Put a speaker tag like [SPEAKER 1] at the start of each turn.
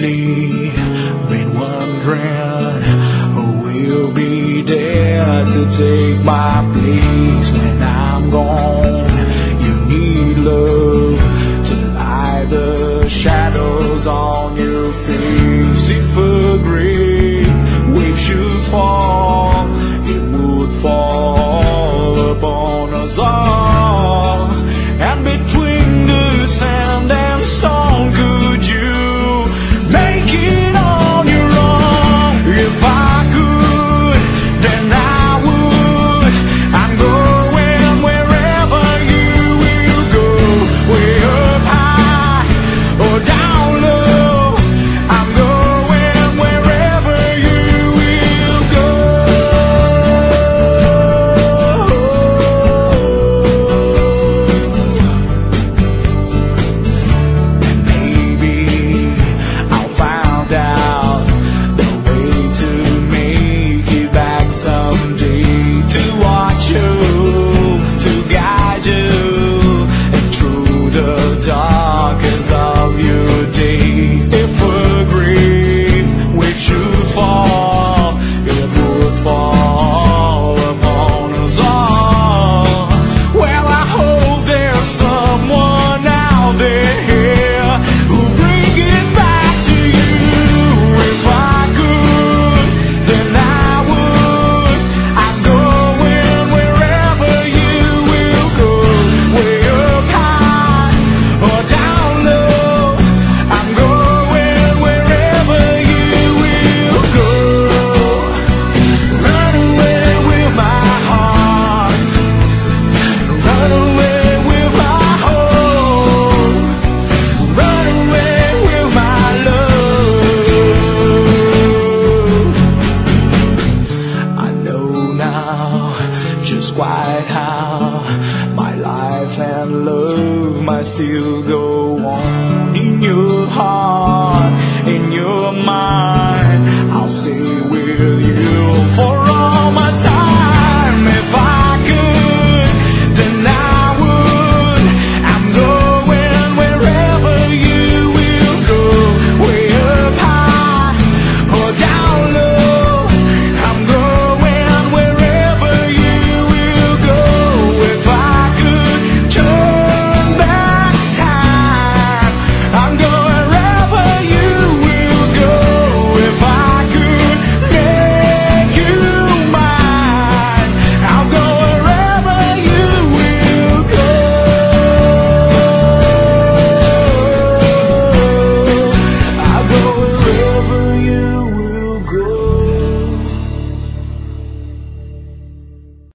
[SPEAKER 1] lately been wondering who will be there to take my place when I'm gone. You need love to lie the shadows on your face. If a great wave should fall, it would fall upon us all. And between the sand and stone, could you make it on your own? If I could, then I would. I'm going wherever you will go, way up high or down low. I'm going wherever you will go. And maybe I'll find out the way to make it back someday, to watch you, to guide you through the darkest of your days. If a great wave should fall, it would fall upon us all. Well, I hope there's someone out there who'll bring it back to you. If I could, then I would. I'm going wherever you will go, way up high or down low. I'm going wherever you will go. Run away with my heart, run away with my hope, run away with my love. I know now just quite how my life and love might still go on in your heart.